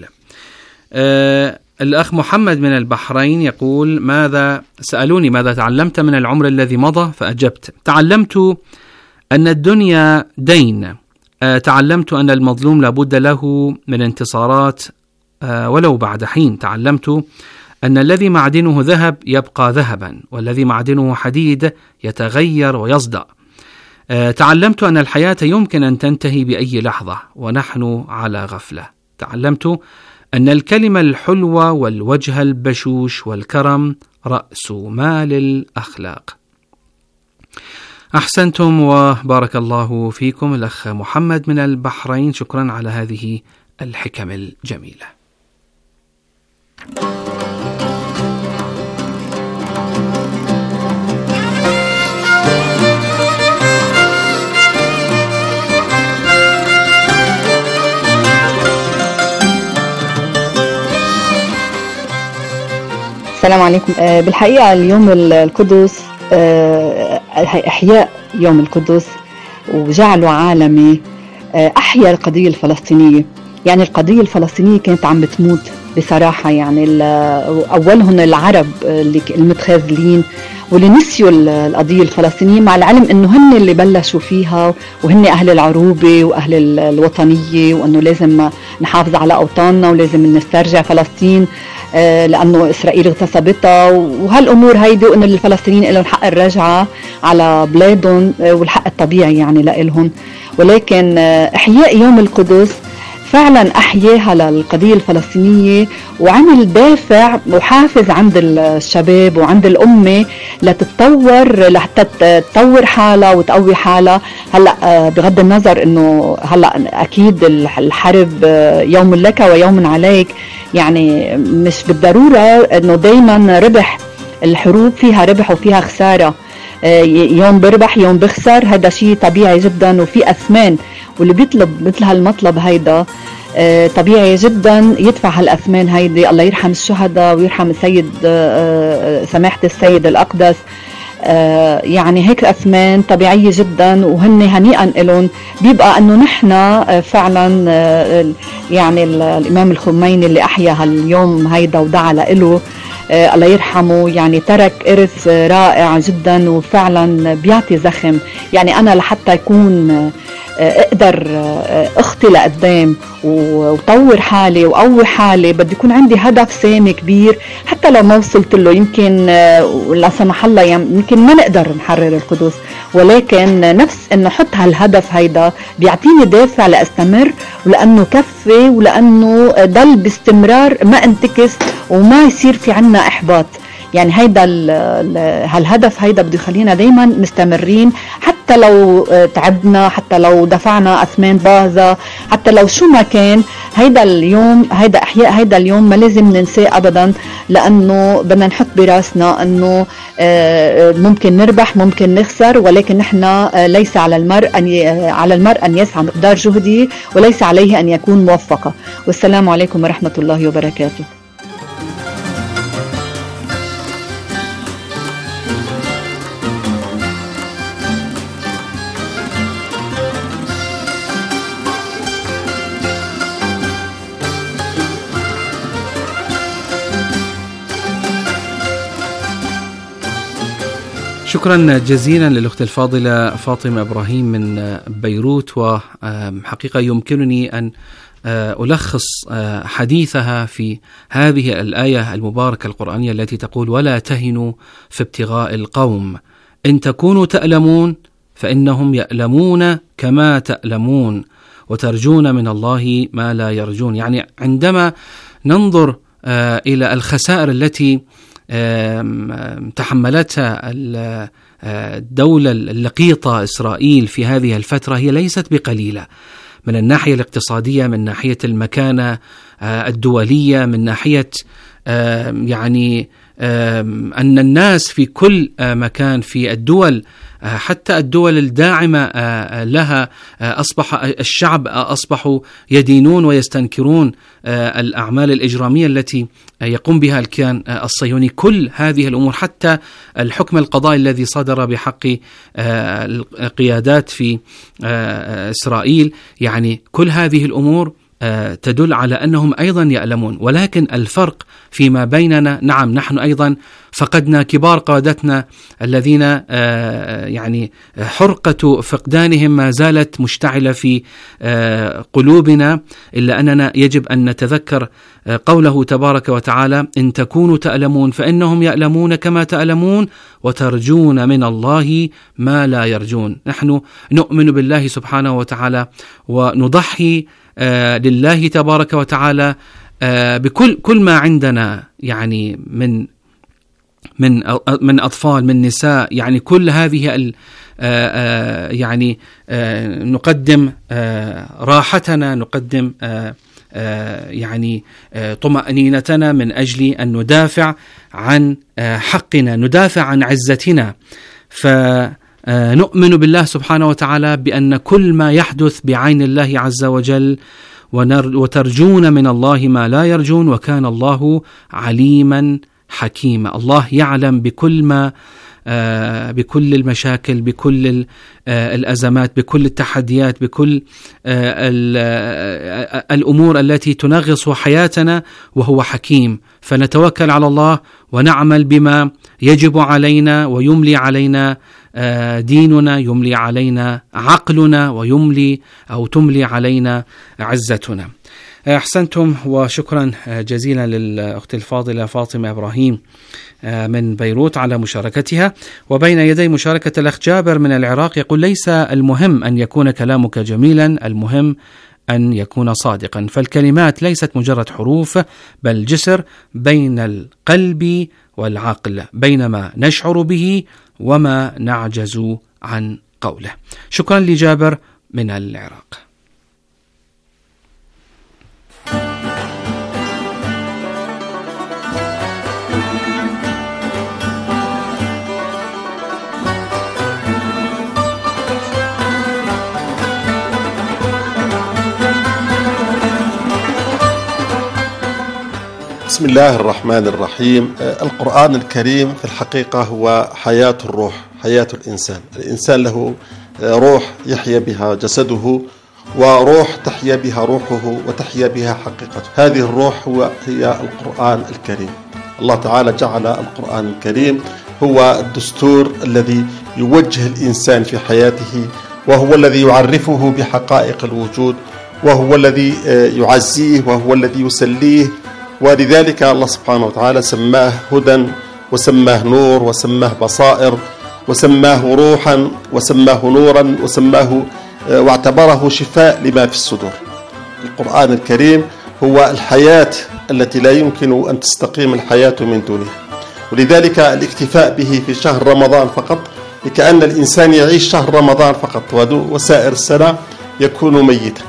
الأخ محمد من البحرين يقول: سألوني ماذا تعلمت من العمر الذي مضى، فأجبت: تعلمت أن الدنيا دين، تعلمت أن المظلوم لابد له من انتصارات ولو بعد حين، تعلمت أن الذي معدنه ذهب يبقى ذهبا، والذي معدنه حديد يتغير ويصدأ. تعلمت أن الحياة يمكن أن تنتهي بأي لحظة ونحن على غفلة. تعلمت أن الكلمة الحلوة والوجه البشوش والكرم رأس مال الأخلاق. أحسنتم وبارك الله فيكم. الأخ محمد من البحرين، شكرا على هذه الحكم الجميلة. السلام عليكم. بالحقيقة اليوم القدس إحياء يوم القدس وجعله عالمي أحيا القضية الفلسطينية. يعني القضية الفلسطينية كانت عم بتموت بصراحة، يعني أولهم العرب المتخاذلين واللي نسيوا القضية الفلسطينية، مع العلم أنه هن اللي بلشوا فيها وهن أهل العروبة وأهل الوطنية، وأنه لازم نحافظ على أوطاننا ولازم نسترجع فلسطين لأنه إسرائيل اغتصبتها وهالأمور هيدي، وأنه الفلسطينيين لهم حق الرجعة على بلادهم والحق الطبيعي يعني لهم. ولكن إحياء يوم القدس فعلا أحياها للقضية الفلسطينية وعمل دافع وحافز عند الشباب وعند الأمة لتتطور، لحتى تطور حالها وتقوي حالها. هلأ بغض النظر أنه هلأ أكيد الحرب يوم لك ويوم عليك، يعني مش بالضرورة أنه دايما ربح الحروب فيها ربح وفيها خسارة، يوم بربح يوم بخسر، هذا شيء طبيعي جدا وفي أثمان، واللي بيطلب مثل هالمطلب هيدا طبيعي جدا يدفع هالأثمان هيدي. الله يرحم الشهداء ويرحم السيد سماحة السيد الأقدس، يعني هيك أثمان طبيعية جدا وهن هنيئا لهم. بيبقى أنه نحن فعلا يعني الإمام الخميني اللي أحيا هاليوم هيدا ودعا له الله يرحمه، يعني ترك إرث رائع جدا وفعلا بيعطي زخم. يعني أنا لحتى يكون اقدر اخطي لقدام وطور حالي وقوي حالي بدي يكون عندي هدف سامي كبير، حتى لو ما وصلت له يمكن لا سمح الله يمكن ما نقدر نحرر القدس، ولكن نفس انه حط هالهدف هيدا بيعطيني دافع لاستمر، ولانه كفي ولانه ضل باستمرار ما انتكس وما يصير في عنا احباط. يعني هيدا هالهدف هيدا بده يخلينا دايما مستمرين، حتى لو تعبنا، حتى لو دفعنا أثمان باهظة، حتى لو شو ما كان. هيدا اليوم، هيدا إحياء هيدا اليوم ما لازم ننساه أبدا، لأنه بدنا نحط براسنا أنه ممكن نربح ممكن نخسر، ولكن نحن ليس على المرء أن يسعى مقدار جهده، وليس عليه أن يكون موفقا. والسلام عليكم ورحمة الله وبركاته. شكرا جزيلا للأخت الفاضلة فاطمة إبراهيم من بيروت. وحقيقة يمكنني أن ألخص حديثها في هذه الآية المباركة القرآنية التي تقول: ولا تهنوا في ابتغاء القوم إن تكونوا تألمون فإنهم يألمون كما تألمون وترجون من الله ما لا يرجون. يعني عندما ننظر إلى الخسائر التي تحملتها الدولة اللقيطة إسرائيل في هذه الفترة هي ليست بقليلة، من الناحية الاقتصادية، من ناحية المكانة الدولية، من ناحية يعني أن الناس في كل مكان في الدول، حتى الدول الداعمة لها، أصبح الشعب أصبحوا يدينون ويستنكرون الأعمال الإجرامية التي يقوم بها الكيان الصهيوني. كل هذه الأمور، حتى الحكم القضائي الذي صدر بحق القيادات في إسرائيل، يعني كل هذه الأمور تدل على أنهم أيضا يألمون. ولكن الفرق فيما بيننا، نعم نحن أيضا فقدنا كبار قادتنا الذين يعني حرقة فقدانهم ما زالت مشتعلة في قلوبنا، إلا أننا يجب أن نتذكر قوله تبارك وتعالى: إن تكونوا تألمون فإنهم يألمون كما تألمون وترجون من الله ما لا يرجون. نحن نؤمن بالله سبحانه وتعالى ونضحي لله تبارك وتعالى بكل ما عندنا، يعني من أطفال، من نساء، يعني كل هذه يعني نقدم راحتنا، نقدم يعني طمأنينتنا من أجل أن ندافع عن حقنا، ندافع عن عزتنا. فنؤمن بالله سبحانه وتعالى بأن كل ما يحدث بعين الله عز وجل، وترجون من الله ما لا يرجون، وكان الله عليما حكيما. الله يعلم بكل ما بكل المشاكل، بكل الأزمات، بكل التحديات، بكل الأمور التي تنغص حياتنا، وهو حكيم. فنتوكل على الله ونعمل بما يجب علينا ويملي علينا ديننا، يملي علينا عقلنا، ويملي أو تملي علينا عزتنا. أحسنتم، وشكرا جزيلا للأخت الفاضلة فاطمة إبراهيم من بيروت على مشاركتها. وبين يدي مشاركة الأخ جابر من العراق يقول: ليس المهم أن يكون كلامك جميلا، المهم أن يكون صادقا، فالكلمات ليست مجرد حروف بل جسر بين القلب والعقل، بين ما نشعر به وما نعجز عن قوله. شكرا لجابر من العراق. بسم الله الرحمن الرحيم. القرآن الكريم في الحقيقة هو حياة الروح، حياة الإنسان. الإنسان له روح يحيا بها جسده، وروح تحيا بها روحه وتحيا بها حقيقته. هذه الروح هي القرآن الكريم. الله تعالى جعل القرآن الكريم هو الدستور الذي يوجه الإنسان في حياته، وهو الذي يعرفه بحقائق الوجود، وهو الذي يعزيه، وهو الذي يسليه. ولذلك الله سبحانه وتعالى سماه هدى، وسماه نور، وسماه بصائر، وسماه روحا، وسماه نورا، وسماه واعتبره شفاء لما في الصدور. القرآن الكريم هو الحياة التي لا يمكن أن تستقيم الحياة من دونها، ولذلك الاكتفاء به في شهر رمضان فقط كأن الإنسان يعيش شهر رمضان فقط، وسائر السنة يكون ميتا.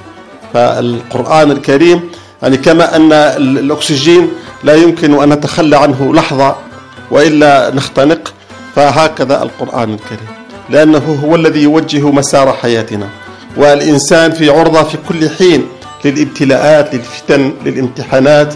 فالقرآن الكريم يعني كما أن الأكسجين لا يمكن أن نتخلى عنه لحظة وإلا نختنق، فهكذا القرآن الكريم، لأنه هو الذي يوجه مسار حياتنا. والإنسان في عرضة في كل حين للابتلاءات، للفتن، للامتحانات،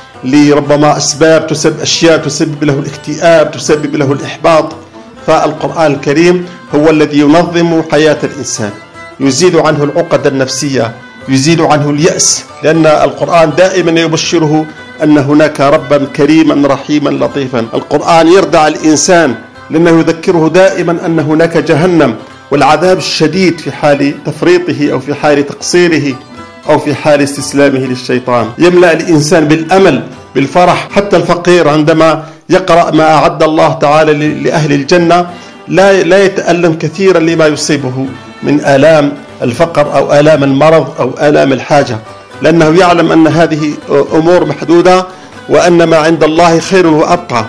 لربما أسباب أشياء تسبب له الاكتئاب، تسبب له الإحباط. فالقرآن الكريم هو الذي ينظم حياة الإنسان، يزيل عنه العقد النفسية، يزيل عنه اليأس، لأن القرآن دائما يبشره أن هناك ربا كريما رحيما لطيفا. القرآن يردع الإنسان لأنه يذكره دائما أن هناك جهنم والعذاب الشديد في حال تفريطه أو في حال تقصيره أو في حال استسلامه للشيطان. يملأ الإنسان بالأمل، بالفرح. حتى الفقير عندما يقرأ ما أعد الله تعالى لأهل الجنة لا يتألم كثيرا لما يصيبه من آلام الفقر أو آلام المرض أو آلام الحاجة، لأنه يعلم أن هذه أمور محدودة، وأن ما عند الله خير وأبقى،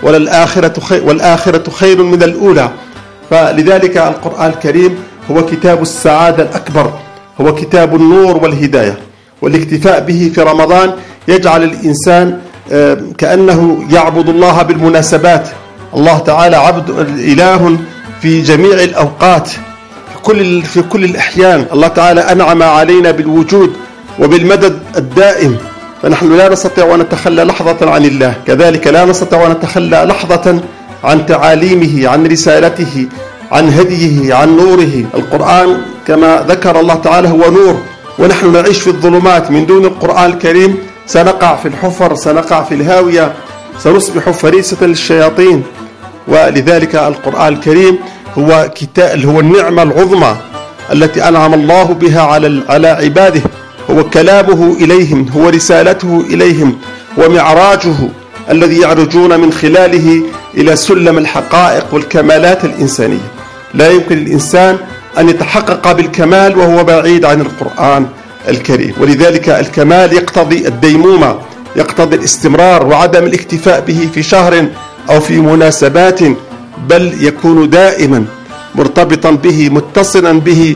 والآخرة خير من الأولى. فلذلك القرآن الكريم هو كتاب السعادة الأكبر، هو كتاب النور والهداية. والاكتفاء به في رمضان يجعل الإنسان كأنه يعبد الله بالمناسبات. الله تعالى عبد إله في جميع الأوقات، في كل الأحيان. الله تعالى أنعم علينا بالوجود وبالمدد الدائم، فنحن لا نستطيع أن نتخلى لحظة عن الله. كذلك لا نستطيع أن نتخلى لحظة عن تعاليمه، عن رسالته، عن هديه، عن نوره. القرآن كما ذكر الله تعالى هو نور، ونحن نعيش في الظلمات. من دون القرآن الكريم سنقع في الحفر، سنقع في الهاوية، سنصبح فريسة للشياطين. ولذلك القرآن الكريم هو النعمة العظمى التي أنعم الله بها على عباده. هو كلامه إليهم، هو رسالته إليهم، ومعراجه الذي يعرجون من خلاله إلى سلم الحقائق والكمالات الإنسانية. لا يمكن للإنسان أن يتحقق بالكمال وهو بعيد عن القرآن الكريم. ولذلك الكمال يقتضي الديمومة، يقتضي الاستمرار وعدم الاكتفاء به في شهر أو في مناسبات، بل يكون دائما مرتبطا به، متصلا به،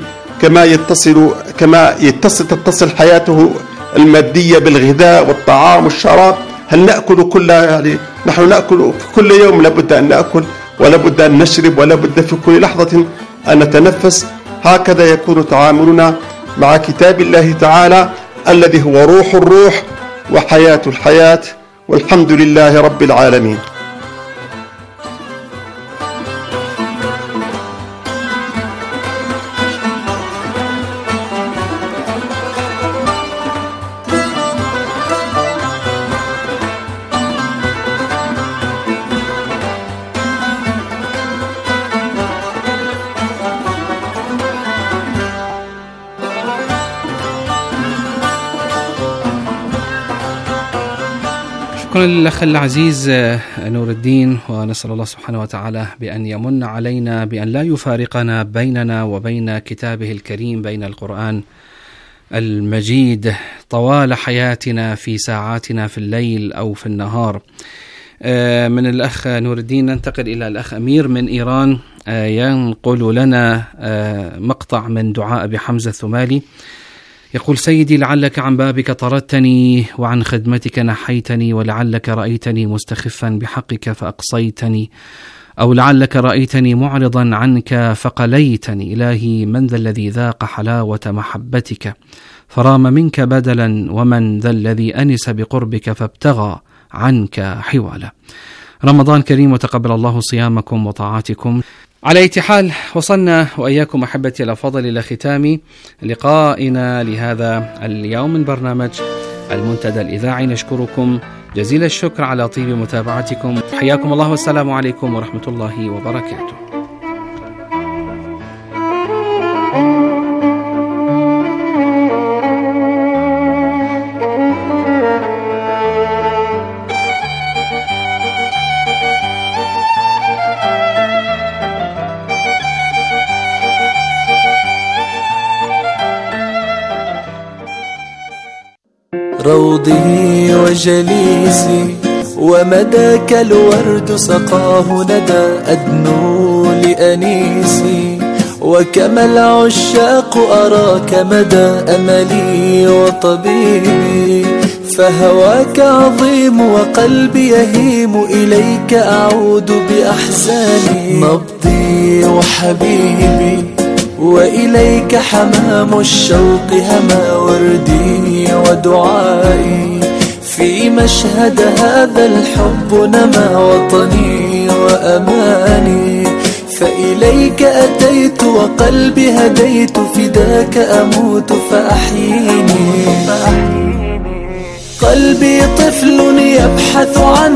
كما تتصل حياته المادية بالغذاء والطعام والشراب. هل نأكل نحن نأكل كل يوم، لابد أن نأكل، ولابد أن نشرب، ولابد في كل لحظة أن نتنفس. هكذا يكون تعاملنا مع كتاب الله تعالى الذي هو روح الروح وحياة الحياة، والحمد لله رب العالمين. شكرا للأخ العزيز نور الدين، ونسأل الله سبحانه وتعالى بأن يمن علينا بأن لا يفارقنا بيننا وبين كتابه الكريم، بين القرآن المجيد طوال حياتنا، في ساعاتنا في الليل أو في النهار. من الأخ نور الدين ننتقل إلى الأخ أمير من إيران، ينقل لنا مقطع من دعاء أبي حمزة الثمالي. يقول: سيدي، لعلك عن بابك طردتني، وعن خدمتك نحيتني، ولعلك رأيتني مستخفا بحقك فأقصيتني، أو لعلك رأيتني معرضا عنك فقليتني. إلهي، من ذا الذي ذاق حلاوة محبتك فرام منك بدلا، ومن ذا الذي أنس بقربك فابتغى عنك حوالا. رمضان كريم وتقبل الله صيامكم وطاعاتكم. على أي حال وصلنا وإياكم أحبتي الأفاضل إلى ختام لقائنا لهذا اليوم من برنامج المنتدى الإذاعي. نشكركم جزيل الشكر على طيب متابعتكم. حياكم الله والسلام عليكم ورحمة الله وبركاته. روضي وجليسي ومداك الورد سقاه ندى أدنو لأنيسي وكما العشاق أراك مدى أملي وطبيبي فهواك عظيم وقلبي يهيم إليك أعود بأحزاني نبضي وحبيبي وإليك حمام الشوق هما وردي ودعائي في مشهد هذا الحب نما وطني وأماني فإليك أتيت وقلبي هديت فداك أموت فأحييني قلبي طفل يبحث عن